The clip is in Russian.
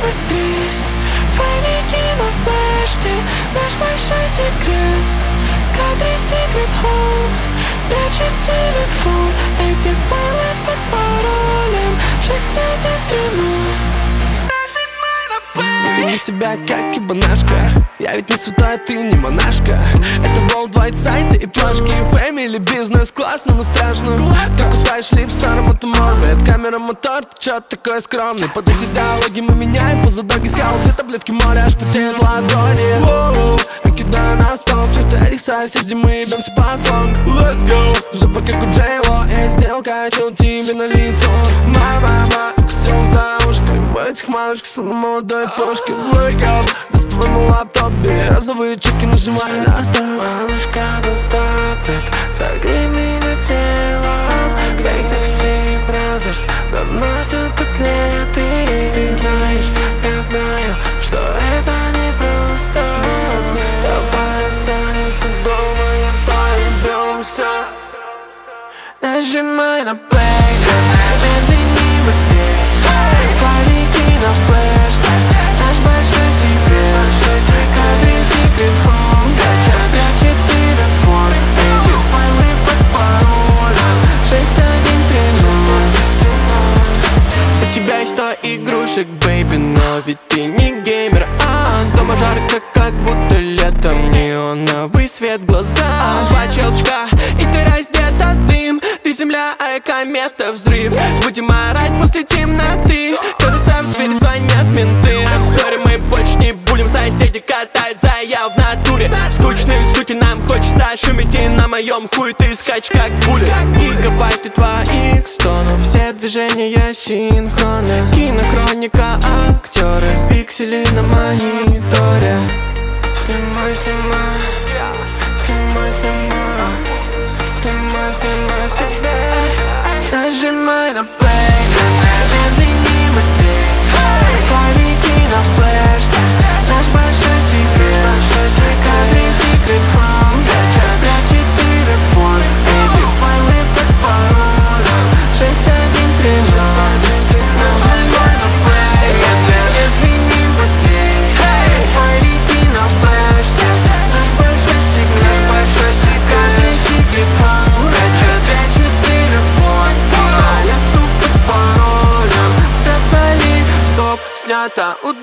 быстрее. Файлики на флешке, наш большой секрет. Кадры Secret Home прячет телефон. Эти файлы под паролем 6130. Не веди себя как ебанашка. Я ведь не святая, ты не монашка. Это worldwide сайты и плашки. Family, бизнес, классно, но страшно. Ты кусаешь лип с ароматом морбет. Камера, мотор, ты чё такой скромный? Под эти диалоги мы меняем поза доги скал. Две таблетки моря, аж потеют ладони. Воу, я кидаю на стол. Что-то этих соседей мы ебемся под фонг. Let's go, жопа как у Джейло. И сделка, чё тебе на лицо. Мама, укусил за ушко. В этих малышках словно молодой пушки. Wake up, доставай мой лаптоп. Бери розовые чеки, нажимай на стоп. Малышка, don't stop it. Согрей меня телом. Как такси Brothers заносят котлеты. Ты знаешь, я знаю, что это не просто. Давай останемся дома, я полюбимся. Нажимай на play, медленнее, быстрее. Файлики на флешке, наш большой секрет. Кадры Secret Home прячет телефон. Эти файлы под паролем 6130. У тебя есть 100 игрушек, бэйби, но ведь ты не геймер. Дома жарко, как будто летом. Неоновый свет в глаза. Два щелчка, и ты раздета, дым. Ты земля, а я комета, взрыв. Будем орать после темноты. Кажется, в двери звонят менты. I'm sorry, мы больше не будем. Соседи катают заяв в натуре. Скучные суки, нам хочется шуметь. И на моем хуй ты скачь, как пуля. Гигабайты твоих стонов. Все движения синхронны. Кинохроника, актеры. Пиксели на мониторе. Снимай, снимай. Снимай, снимай. Снимай, снимай, снимай. Нажимай на play, медленнее, быстрее. Файлики на флешке, наш большой секрет. Кадры Secret Home прячет телефон. Эти файлы под паролем 6130. Нажимай на play, медленнее, быстрее. Файлики на флешке, наш большой секрет. Кадры Secret Home прячет телефон. Файлы под паролем. Стоп, снято.